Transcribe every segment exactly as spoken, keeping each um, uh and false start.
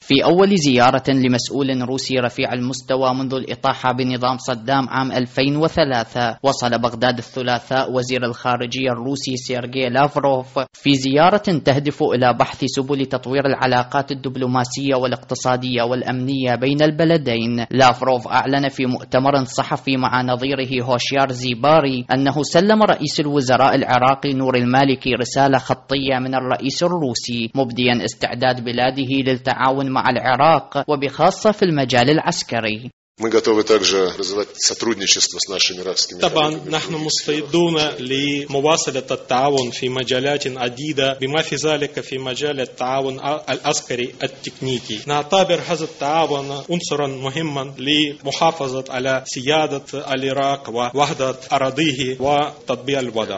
في أول زيارة لمسؤول روسي رفيع المستوى منذ الإطاحة بنظام صدام عام ألفين وثلاثة، وصل بغداد الثلاثاء وزير الخارجية الروسي سيرغي لافروف في زيارة تهدف إلى بحث سبل تطوير العلاقات الدبلوماسية والاقتصادية والأمنية بين البلدين. لافروف أعلن في مؤتمر صحفي مع نظيره هوشيار زيباري أنه سلم رئيس الوزراء العراقي نور المالكي رسالة خطية من الرئيس الروسي مبديا استعداد بلاده للتعاون مع العراق وبخاصة في المجال العسكري. طبعا نحن مستعدون لمواصلة التعاون في مجالات عديدة بما في ذلك في مجال التعاون العسكري التكنيكي. نعتبر هذا التعاون عنصرا مهما لمحافظة على سيادة العراق ووحدة أراضيه وتطبيق الوضع.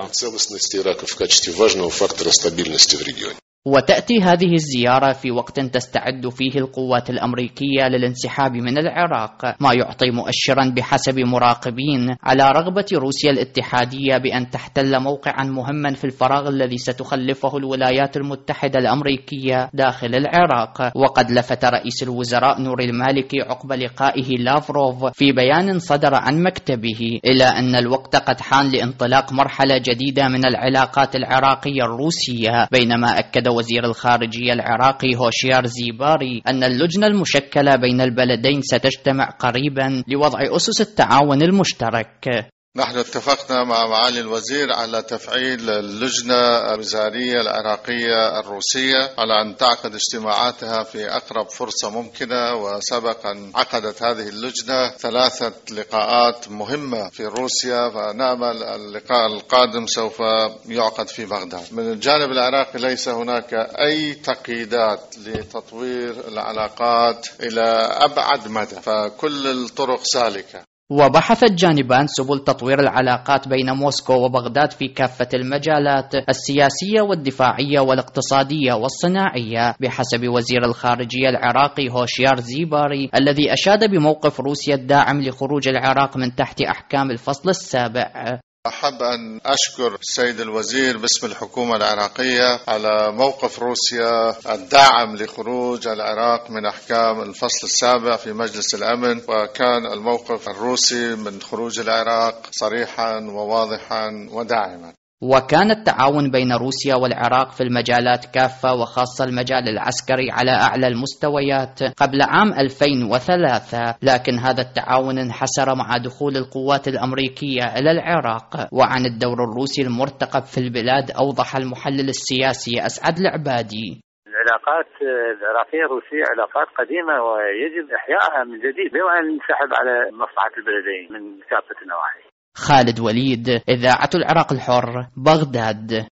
وتأتي هذه الزيارة في وقت تستعد فيه القوات الأمريكية للانسحاب من العراق، ما يعطي مؤشرا بحسب مراقبين على رغبة روسيا الاتحادية بأن تحتل موقعا مهما في الفراغ الذي ستخلفه الولايات المتحدة الأمريكية داخل العراق. وقد لفت رئيس الوزراء نور المالكي عقب لقائه لافروف في بيان صدر عن مكتبه إلى أن الوقت قد حان لانطلاق مرحلة جديدة من العلاقات العراقية الروسية، بينما أكد وزير الخارجية العراقي هوشيار زيباري أن اللجنة المشكلة بين البلدين ستجتمع قريبا لوضع أسس التعاون المشترك. نحن اتفقنا مع معالي الوزير على تفعيل اللجنة الوزارية العراقية الروسية على أن تعقد اجتماعاتها في أقرب فرصة ممكنة، وسبقا عقدت هذه اللجنة ثلاثة لقاءات مهمة في روسيا، فنأمل اللقاء القادم سوف يعقد في بغداد. من الجانب العراقي ليس هناك أي تقييدات لتطوير العلاقات إلى أبعد مدى، فكل الطرق سالكة. وبحث الجانبان سبل تطوير العلاقات بين موسكو وبغداد في كافة المجالات السياسية والدفاعية والاقتصادية والصناعية، بحسب وزير الخارجية العراقي هوشيار زيباري الذي أشاد بموقف روسيا الداعم لخروج العراق من تحت أحكام الفصل السابع. أحب أن أشكر السيد الوزير باسم الحكومة العراقية على موقف روسيا الداعم لخروج العراق من أحكام الفصل السابع في مجلس الأمن، وكان الموقف الروسي من خروج العراق صريحا وواضحا وداعما. وكان التعاون بين روسيا والعراق في المجالات كافة وخاصة المجال العسكري على أعلى المستويات قبل عام ألفين وثلاثة، لكن هذا التعاون انحسر مع دخول القوات الأمريكية إلى العراق. وعن الدور الروسي المرتقب في البلاد أوضح المحلل السياسي أسعد العبادي: العلاقات العراقية الروسية علاقات قديمة ويجب إحيائها من جديد بما أن ننسحب على مصلحة البلدين من كافة النواحي. خالد وليد، إذاعة العراق الحر، بغداد.